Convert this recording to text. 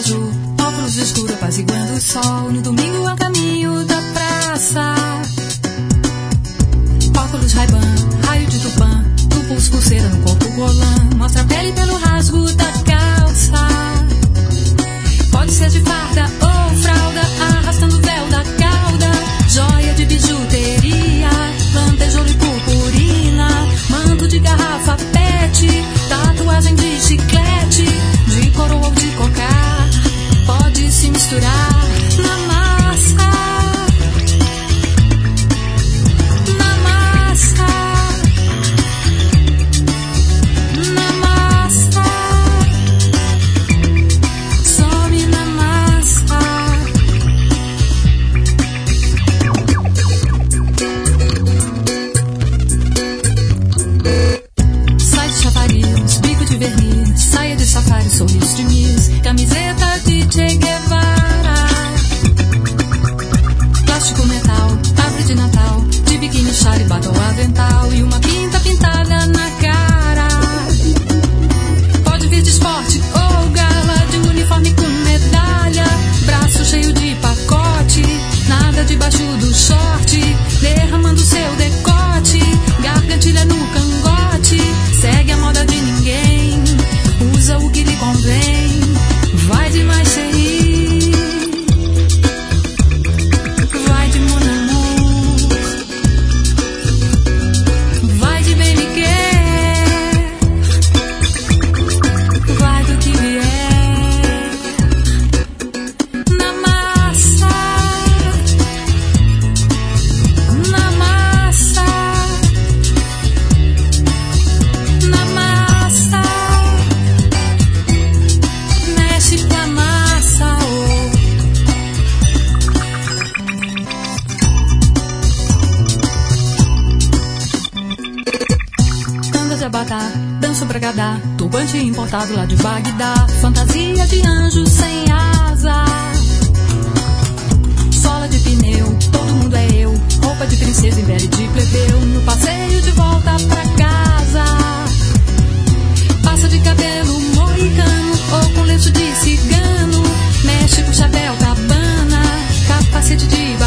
abajur, óculos escuros apaziguando o sol. No domingo é o caminho da praça. Óculos Ray-Ban, raio de tupã, no pulso pulseira, no corpo rolã. Mostra a pele pelo rasgo da calça. Pode ser de farda ou fralda, arrastando o véu da cauda. Joia de bijuteria, lantejoula e purpurina. Manto de garrafa pet, tatuagem de chiclete. De coroa ou de cocar, pode se misturar na massa. Na massa. Na massa. Some na massa. Sai de chafariz, bico de verniz, saia de safari, sorriso de miss, camiseta de Che Guevara. Plástico metal, árvore de Natal, de biquíni, chale, batom, avental e uma pinta pintada na cara. Pode vir de esporte ou gala, de um uniforme com medalha, braço cheio de pacote, nada debaixo do short, derramando seu decote, gargantilha no cangote, segue a moda de ninguém, usa o que lhe convém, vai de mais cheio, vai de mon amour, vai de bem me quer, vai do que vier, na massa, na massa, na massa, mexe com a massa, oh. Anda de abatar, dança pra gadar, turbante importado lá de Bagdá, fantasia de anjo sem asa, sola de pneu, todo mundo é eu, roupa de princesa em pele de plebeu, no passeio de volta pra casa, passa de cabelo mohicano ou com lenço de cigano, mexe com chapéu cabana, capacete de